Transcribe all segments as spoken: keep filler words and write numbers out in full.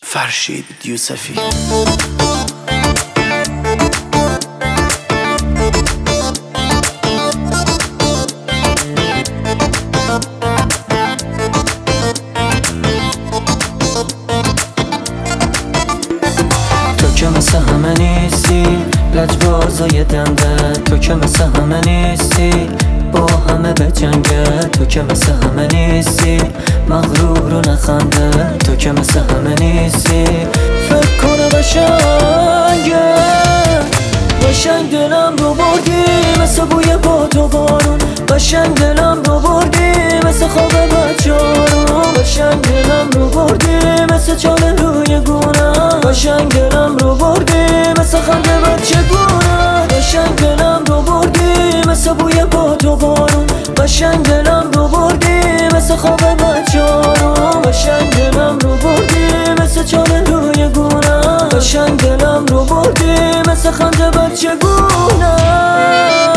فرشید یوسفی. تو که مثل همه نیستی، لجبازای دنده. تو که مثل همه نیستی، با همه به جنگه. تو که مثل همه نیستی، مغرور و نخنده. تو که مثل همه نیستی، فکر کنه قشنگه. قشنگ دلم رو بردی مثل بوی باد و بارون. قشنگ دلم رو بردی مثل خواب بچارون. قشنگ دلم رو بردی مثل چاله روی گونم. قشنگ دلم رو بردی مثل خنده بچه گونم. قشنگ دلم رو بردی مثل بوی باد و بارون. قشنگ دلم رو بردی مثل خواب بچارون. قشنگ دلم رو بردی مثل چاله روی گونم. قشنگ دلم رو بردی مثل خنده بچه گونم.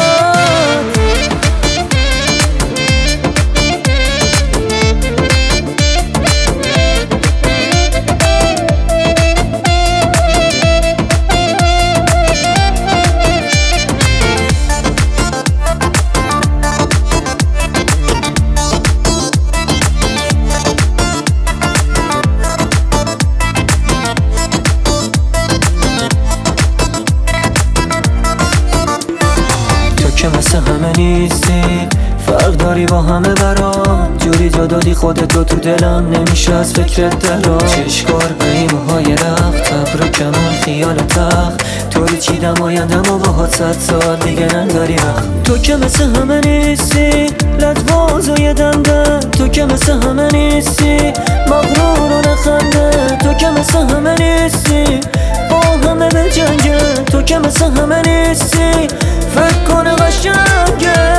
که مثل همه نیستی، فرق داری با همه برام. جوری جا دادی خودتو تو دلم، نمیشه از فکرت درام. چشکار به این موهای رخت، ابرو کمان خیال تخت. طوری چیدم آیندم و باهات صد سال دیگه نداری وقت. تو که مثل همه نیستی، لجبازای دنده. تو که مثل همه نیستی، مغرور و نخنده. تو که مثل همه نیستی، با همه به جنگه. تو که مثل همه نیستی، فکر کنه قشنگه.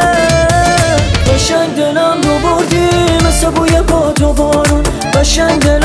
قشنگ دلم رو بردی مثل بوی باد و بارون. قشنگ